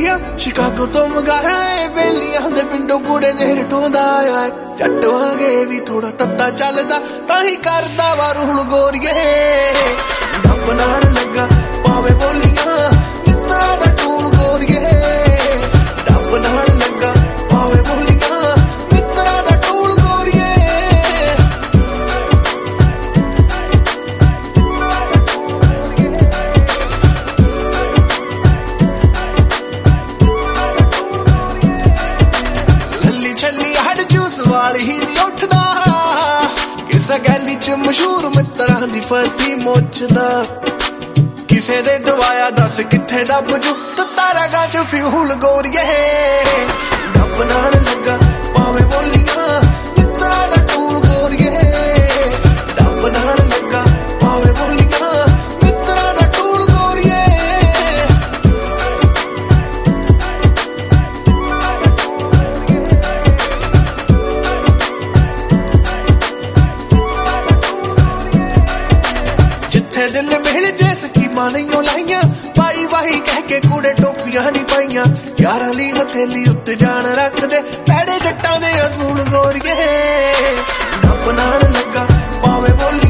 ਗੋਰੀਆਂ Chicago ਤੋਂ ਮੰਗਾਇਆ ਏ ਬੇਲੀਆਂ ਦੇ ਪਿੰਡੋਂ ਕੂੜੇ ਦੇ ਰਟੋਂਦਾ ਆਇਆ ਏ ਜੱਟ ਵਾਂਗੇ ਵੀ ਥੋੜਾ ਤੱਤਾ ਚੱਲਦਾ ਤਾਂ ਹੀ ਕਰਦਾ ਵਾ ਰੂਲ ਗੋਰੀਏ ਡੱਬ ਨਾਲ ਲੱਗਾ ਪਾਵੇ ਬੋਲੀਆਂ ਮਿੱਤਰਾਂ ਦਾ ਟੂਲ ਗੋਰੀਏ ਡੱਬ ਨਾਲ ਲੱਗਾ ਪਾਵੇ ਬੋਲੀਆਂ ਮਿੱਤਰਾਂ ਦਾ ਟੂਲ ਗੋਰੀਏ ਲੱਲੀ ਛੱਲੀ ਹੱਡ ਜੂਸ ਵਾਲੀ ਹੀ ਨੀ ਉੱਠਦਾ ਕਿਸੇ ਗੈਲੀ ਚ ਮਸ਼ਹੂਰ ਮਿੱਤਰਾਂ ਦੀ ਫਸੀ ਮੁੱਛਦਾ ਕਿਸੇ ਦੇ ਦਵਾਇਆ ਦੱਸ ਕਿੱਥੇ ਦੱਬ ਜੂ ਤਾਰਾ ਗਾਚ ਫਿਊਲ ਗੋਰੀਏ ਡੱਬ ਨਾਲ ਲੱਗਾ ਪਾਵੇ ਬੋਲੀਆਂ ਮਿੱਤਰਾਂ ਦਾ ਟੂਲ ਗੋਰੀਏ ਡੱਬ ਨਾਲ ਲੱਗਾ ਪਾਵੇ ਬੋਲੀਆਂ ਮਿੱਤਰਾਂ ਦਾ ਟੂਲ ਗੋਰੀਏ ਜਿੱਥੇ ਦਿਲ ਮਿਲ ਜੇ ਸਕੀਮਾਂ ਨਹੀਂ ਲਾਈਆਂ ਪਾਈ ਵਾਹੀ ਕਹਿ ਕੇ ਕੂੜੇ ਟੋਪੀਆਂ ਨਹੀਂ ਪਾਈਆਂ ਯਾਰਾਂ ਲਈ ਹਥੇਲੀ ਉੱਤੇ ਜਾਣ ਰੱਖਦੇ ਪੈੜੇ ਜੱਟਾਂ ਦੇ ਅਸੂਲ ਗੋਰੀਏ ਡੱਬ ਨਾਲ ਲੱਗਾ ਪਾਵੇ ਬੋਲੀ